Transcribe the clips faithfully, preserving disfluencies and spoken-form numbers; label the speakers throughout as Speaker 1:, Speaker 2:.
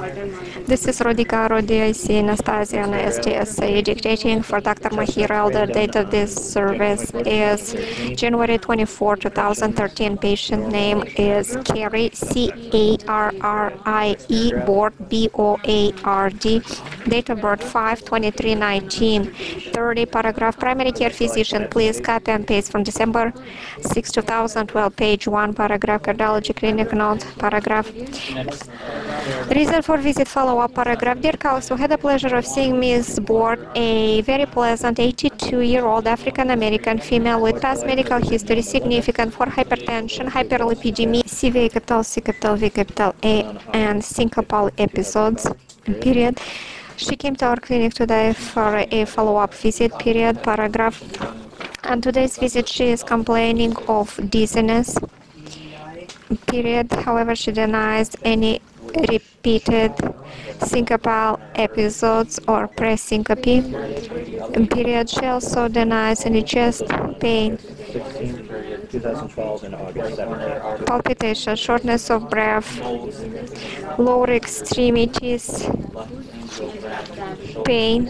Speaker 1: This is Rodica Rodi, I C Anastasia and S T S A dictating for Doctor Mahira. The date of this service is January twenty-fourth, two thousand thirteen. Patient name is Carrie, C A R R I E, board B O A R D. Date of birth five twenty-three nineteen. thirty, paragraph, primary care physician, please copy and paste from December sixth, two thousand twelve, page one, paragraph, cardiology clinic note, paragraph. Reason for visit follow-up, paragraph. Dear counsel, had the pleasure of seeing Miz Board, a very pleasant eighty-two-year-old African-American female with past medical history significant for hypertension, hyperlipidemia, C V A capital C capital V capital A, and syncopal episodes, period. She came to our clinic today for a follow-up visit, period, paragraph. On today's visit, she is complaining of dizziness, period. However, she denies any repeated syncopal episodes or presyncope, period. She also denies any chest pain, palpitation, shortness of breath, lower extremities, pain,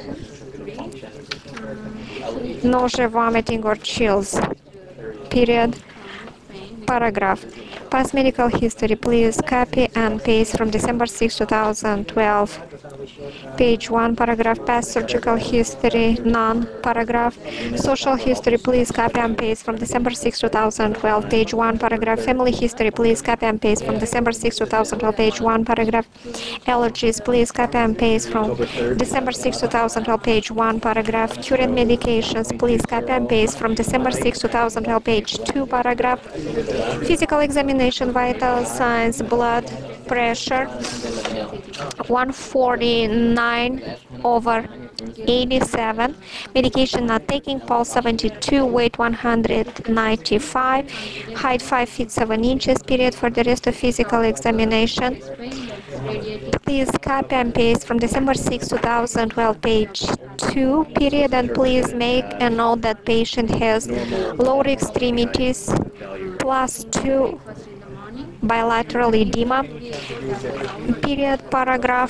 Speaker 1: nausea, vomiting, or chills, period, paragraph. Past medical history, please copy and paste from December sixth, two thousand twelve, page one, paragraph. Past surgical history, none, paragraph. Social history, please copy and paste from December sixth, two thousand twelve, page one, paragraph. Family history, please copy and paste from December sixth, two thousand twelve, page one, paragraph. Allergies, please copy and paste from December sixth, two thousand twelve, page one, paragraph. Current medications, please copy and paste from December sixth, two thousand twelve, page two, paragraph. Physical examination, vital signs, blood pressure, one forty-nine over eighty-seven, medication not taking, pulse seventy-two, weight one hundred ninety-five, height five feet seven inches, period. For the rest of physical examination, please copy and paste from December sixth, two thousand twelve, page two, period, and please make a note that patient has lower extremities, plus two bilateral edema, period, paragraph.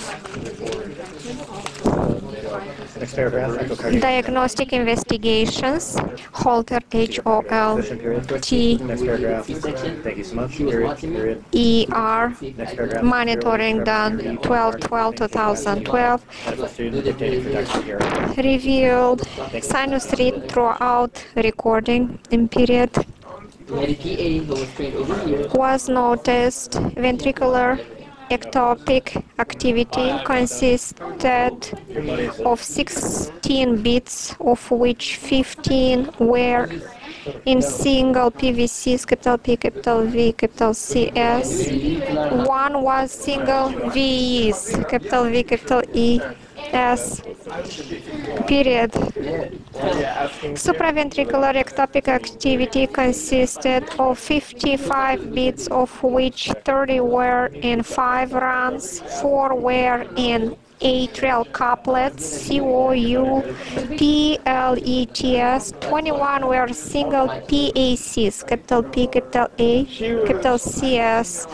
Speaker 2: Next paragraph.
Speaker 1: Diagnostic investigations, Holter, H O L T
Speaker 2: Next paragraph. Thank you so much. Period. Period.
Speaker 1: E R,
Speaker 2: Next paragraph.
Speaker 1: monitoring done twelve twelve two thousand twelve,
Speaker 2: Medical student dictating for Doctor Mahira.
Speaker 1: revealed sinus read throughout recording, in period. Was noticed ventricular ectopic activity consisted of sixteen beats, of which fifteen were in single P V Cs, capital P, capital V, capital C S. One was single V Es, capital V, capital E S, period. Supraventricular ectopic activity consisted of fifty-five beats, of which thirty were in five runs, four were in atrial couplets, C O U P L E T S, twenty-one were single P A Cs, capital P, capital A, capital C S,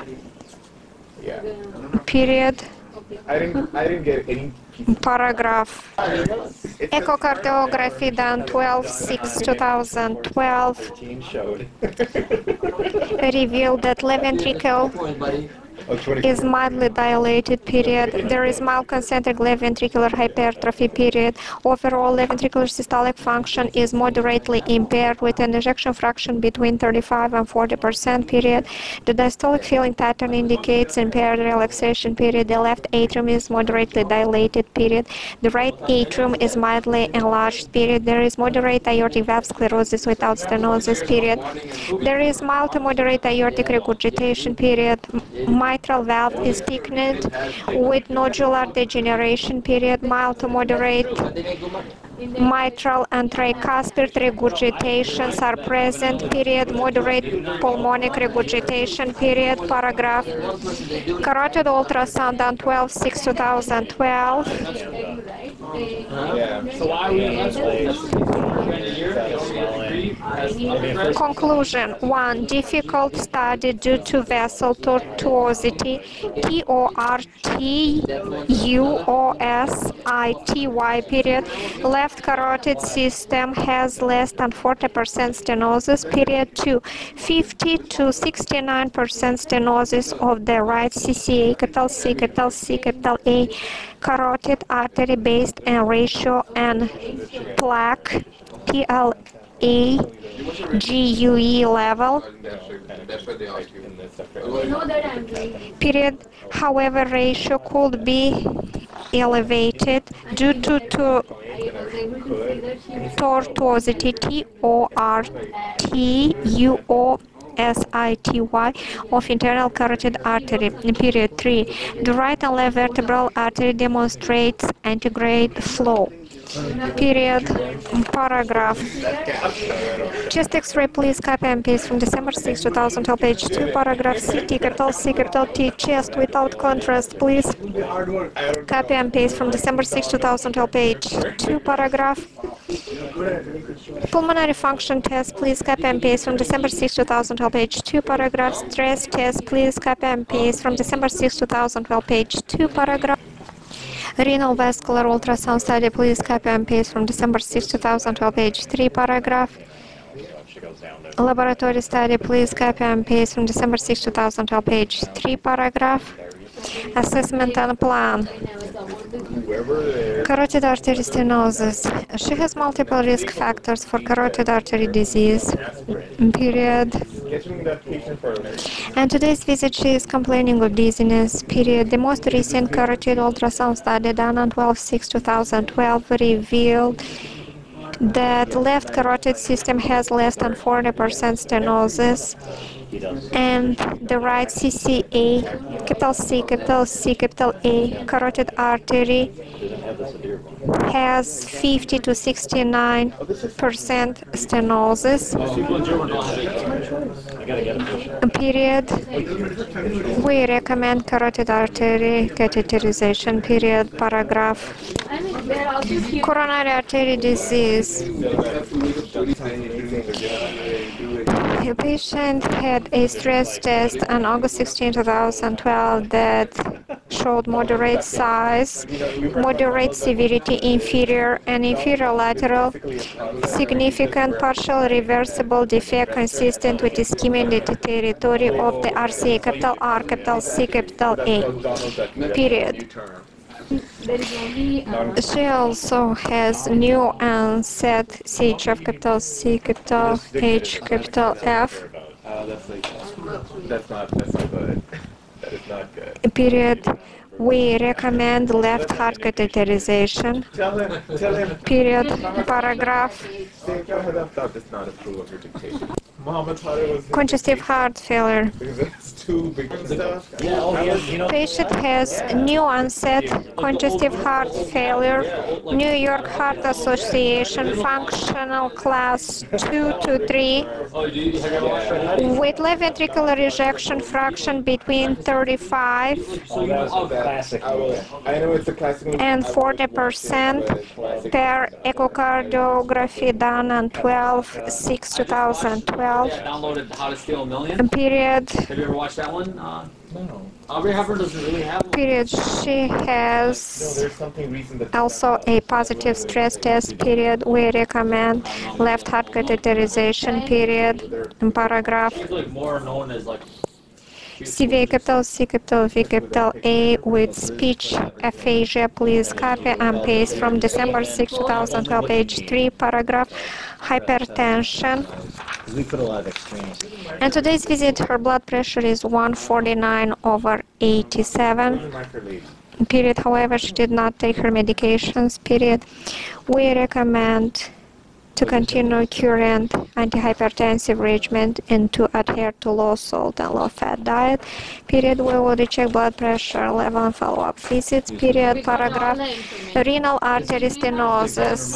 Speaker 1: period.
Speaker 2: I didn't. I didn't get any.
Speaker 1: Paragraph. Echocardiography done twelve six two thousand twelve
Speaker 2: Showed.
Speaker 1: revealed that left ventricle is mildly dilated, period. There is mild concentric left ventricular hypertrophy, period. Overall left ventricular systolic function is moderately impaired with an ejection fraction between thirty-five and forty percent, period. The diastolic filling pattern indicates impaired relaxation, period. The left atrium is moderately dilated, period. The right atrium is mildly enlarged, period. There is moderate aortic valve sclerosis without stenosis, period. There is mild to moderate aortic regurgitation, period. Mitral valve is thickened with nodular degeneration, period. Mild to moderate mitral and tricuspid regurgitations are present, period. Moderate pulmonic regurgitation, period. Paragraph. Carotid ultrasound on twelve six two thousand twelve.
Speaker 2: Yeah. So why we
Speaker 1: Conclusion. One, difficult study due to vessel tortuosity, T O R T U O S I T Y period. Left carotid system has less than forty percent stenosis, period. Two, fifty to sixty-nine percent stenosis of the right C C A, capital C, capital C, capital A, carotid artery based on ratio and plaque, P L A G U E level, period. However, ratio could be elevated due to, to tortuosity, T O R T U O S I T Y, of internal carotid artery. Period. Three, the right and left vertebral artery demonstrates antegrade flow. Period. Paragraph. Chest X-ray, please copy and paste from December sixth, two thousand twelve, page two, paragraph C T, capital C, capital T, chest without contrast, please. Copy and paste from December sixth, two thousand twelve, page two, paragraph. Pulmonary function test, please copy and paste from December sixth, two thousand twelve, page two, paragraph. Stress test, please copy and paste from December sixth, two thousand twelve, page two, paragraph. Renal vascular ultrasound study, please copy and paste from December sixth, two thousand twelve, page three, paragraph. Laboratory study, please copy and paste from December sixth, two thousand twelve, page three, paragraph. Assessment and plan. Carotid artery stenosis. She has multiple risk factors for carotid artery disease. Period. And today's visit, she is complaining of dizziness. Period. The most recent carotid ultrasound study done on twelve six two thousand twelve revealed that left carotid system has less than forty percent stenosis, and the right C C A, capital C, capital C, capital A, carotid artery has fifty to sixty-nine percent stenosis. Period. We recommend carotid artery catheterization. Period. Paragraph. Coronary artery disease. A patient had a stress test on August sixteenth, two thousand twelve that showed moderate size, moderate severity, inferior and inferior lateral, significant partial reversible defect consistent with ischemia in the territory of the R C A, capital R, capital C, capital A. Period. She also has new onset C H F, capital C, capital H, capital F.
Speaker 2: Uh, that's like, that's not, that's not good. That is not good.
Speaker 1: Period. We recommend left heart catheterization.
Speaker 2: Tell him, tell him.
Speaker 1: Period. Paragraph.
Speaker 2: Does not approve of your dictation. Muhammad thought it was
Speaker 1: Congestive heart failure.
Speaker 2: because it's too big stuff.
Speaker 1: Patient has new onset congestive heart failure, New York Heart Association functional class two to three, with left ventricular ejection fraction between thirty-five and forty percent per echocardiography done on twelve six two thousand twelve.
Speaker 3: Downloaded How to Steal a Million.
Speaker 1: Period.
Speaker 3: Have you ever watched that one? Uh,
Speaker 2: No.
Speaker 3: Aubrey Hepburn doesn't really have one.
Speaker 1: Period. She
Speaker 2: No,
Speaker 1: has
Speaker 2: there's something recent that
Speaker 1: also a positive stress test. Period. We recommend left heart catheterization. Period. In paragraph.
Speaker 3: She's like more known as like.
Speaker 1: C V A, capital C, capital V, capital A with speech aphasia. Please copy and paste from December sixth, two thousand twelve, page three, paragraph. Hypertension.
Speaker 2: we put a lot of extremes.
Speaker 1: And today's visit, her blood pressure is one forty-nine over eighty-seven. Period. However, she did not take her medications. Period. We recommend to continue current antihypertensive regimen and to adhere to low salt and low fat diet. Period. We will check blood pressure level and follow-up visits. Period. Paragraph. Renal artery stenosis.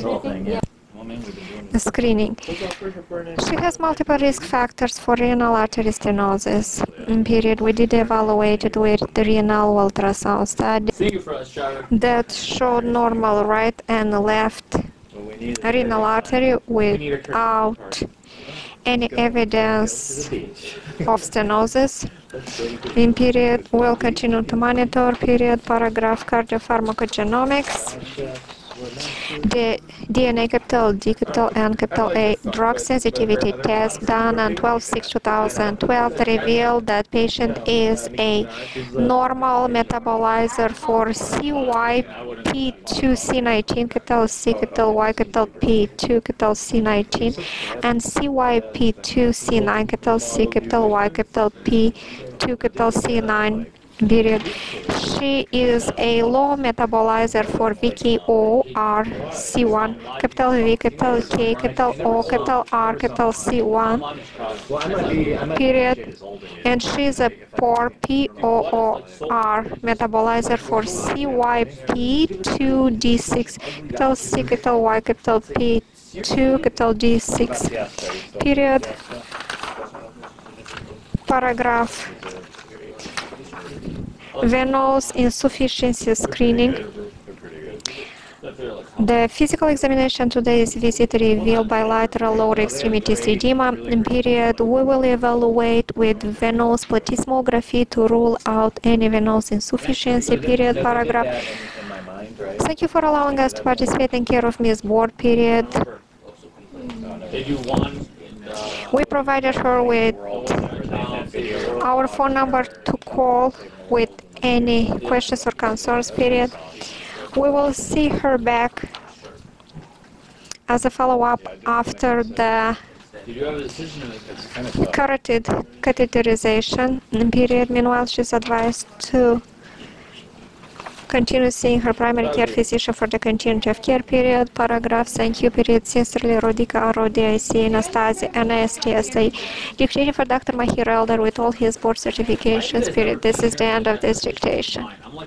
Speaker 1: Screening. She has multiple risk factors for renal artery stenosis. In period, we did evaluate it with the renal ultrasound study
Speaker 3: Sing it for us, Shara.
Speaker 1: that showed normal right and left renal artery without any evidence of stenosis. In period, we'll continue to monitor period paragraph cardiopharmacogenomics. The D N A capital D capital N capital A drug sensitivity test done on twelve six two thousand twelve revealed that patient is a normal metabolizer for C Y P two C nineteen capital C capital Y capital P two capital C nineteen and C Y P two C nine capital C capital Y capital P two capital C nine. Period. She is a low metabolizer for V K O R C one, capital V, capital K, capital O, capital R, capital C one, period. And she is a poor P O O R metabolizer for C Y P two D six, capital C, capital Y, capital P two, capital D six, period. Paragraph venous insufficiency screening. The physical examination today's visit revealed bilateral lower extremities edema. In period, we will evaluate with venous plethysmography to rule out any venous insufficiency. Period. Paragraph. Thank you for allowing us to participate in care of Miz Board. Period.
Speaker 3: They do one.
Speaker 1: We provided her with our phone number to call with any questions or concerns, period. We will see her back as a follow-up after the carotid catheterization, period. Meanwhile, she's advised to continue seeing her primary care physician for the continuity of care, period. Paragraph. Thank you, period. Sincerely, Rodica, R O D I C, Anastasia, N S T S A. Dictating for Doctor Mahir Elder with all his board certifications, period. This is the end of this dictation.